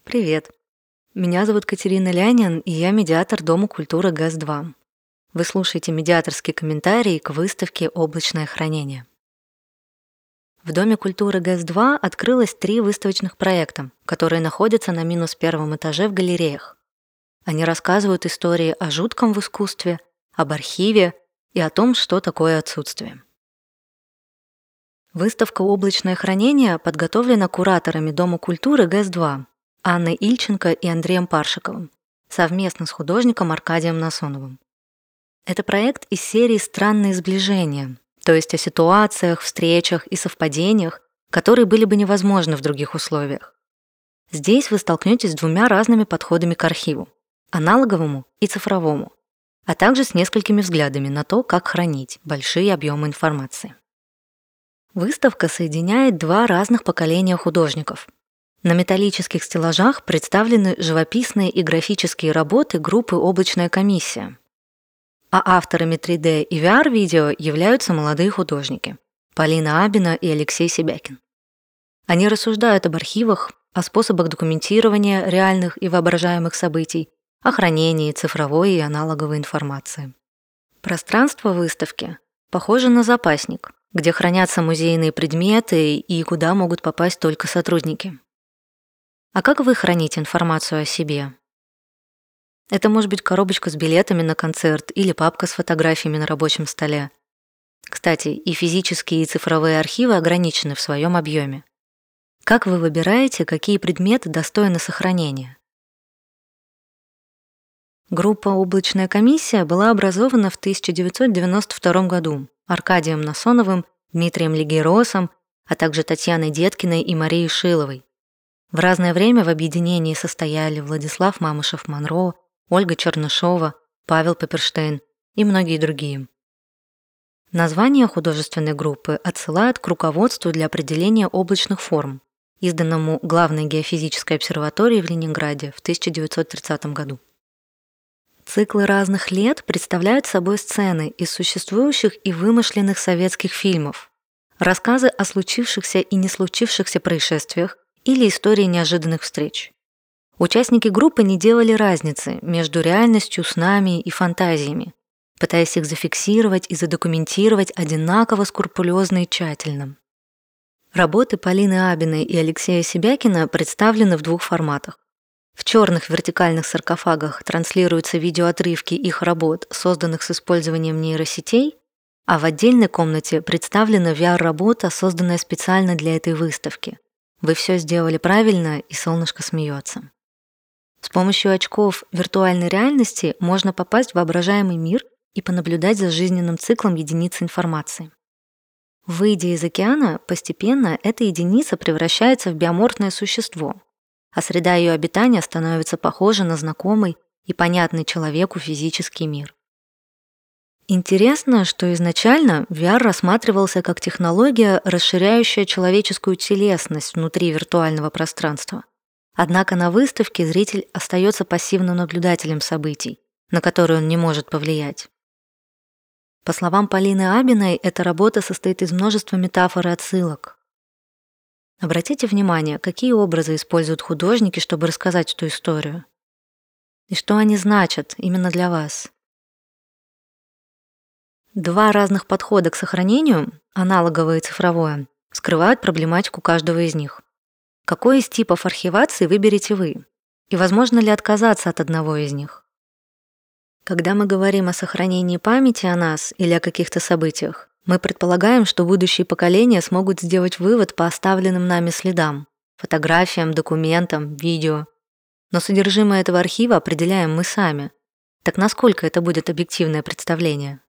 Привет! Меня зовут Катерина Лянин, и я медиатор Дома культуры ГЭС-2. Вы слушаете медиаторский комментарий к выставке «Облачное хранение». В Доме культуры ГЭС-2 открылось 3 выставочных проекта, которые находятся на -1 этаже в галереях. Они рассказывают истории о жутком в искусстве, об архиве и о том, что такое отсутствие. Выставка «Облачное хранение» подготовлена кураторами Дома культуры ГЭС-2 Анной Ильченко и Андреем Паршиковым, совместно с художником Аркадием Насоновым. Это проект из серии «Странные сближения», то есть о ситуациях, встречах и совпадениях, которые были бы невозможны в других условиях. Здесь вы столкнетесь с 2 разными подходами к архиву – аналоговому и цифровому, а также с несколькими взглядами на то, как хранить большие объемы информации. Выставка соединяет 2 разных поколения художников. На металлических стеллажах представлены живописные и графические работы группы «Облачная комиссия». А авторами 3D и VR-видео являются молодые художники Полина Абина и Алексей Себякин. Они рассуждают об архивах, о способах документирования реальных и воображаемых событий, о хранении цифровой и аналоговой информации. Пространство выставки похоже на запасник, где хранятся музейные предметы и куда могут попасть только сотрудники. А как вы храните информацию о себе? Это может быть коробочка с билетами на концерт или папка с фотографиями на рабочем столе. Кстати, и физические, и цифровые архивы ограничены в своем объеме. Как вы выбираете, какие предметы достойны сохранения? Группа «Облачная комиссия» была образована в 1992 году Аркадием Насоновым, Дмитрием Легейросом, а также Татьяной Деткиной и Марией Шиловой. В разное время в объединении состояли Владислав Мамышев-Монро, Ольга Чернышова, Павел Пепперштейн и многие другие. Название художественной группы отсылает к руководству для определения облачных форм, изданному Главной геофизической обсерваторией в Ленинграде в 1930 году. Циклы разных лет представляют собой сцены из существующих и вымышленных советских фильмов, рассказы о случившихся и не случившихся происшествиях или истории неожиданных встреч. Участники группы не делали разницы между реальностью, снами и фантазиями, пытаясь их зафиксировать и задокументировать одинаково скрупулезно и тщательно. Работы Полины Абиной и Алексея Себякина представлены в 2 форматах. В черных вертикальных саркофагах транслируются видеоотрывки их работ, созданных с использованием нейросетей, а в отдельной комнате представлена VR-работа, созданная специально для этой выставки. Вы все сделали правильно, и солнышко смеется. С помощью очков виртуальной реальности можно попасть в воображаемый мир и понаблюдать за жизненным циклом единицы информации. Выйдя из океана, постепенно эта единица превращается в биоморфное существо, а среда ее обитания становится похожа на знакомый и понятный человеку физический мир. Интересно, что изначально VR рассматривался как технология, расширяющая человеческую телесность внутри виртуального пространства. Однако на выставке зритель остается пассивным наблюдателем событий, на которые он не может повлиять. По словам Полины Абиной, эта работа состоит из множества метафор и отсылок. Обратите внимание, какие образы используют художники, чтобы рассказать эту историю. И что они значат именно для вас. 2 разных подхода к сохранению, аналоговое и цифровое, скрывают проблематику каждого из них. Какой из типов архивации выберете вы? И возможно ли отказаться от одного из них? Когда мы говорим о сохранении памяти о нас или о каких-то событиях, мы предполагаем, что будущие поколения смогут сделать вывод по оставленным нами следам, фотографиям, документам, видео. Но содержимое этого архива определяем мы сами. Так насколько это будет объективное представление?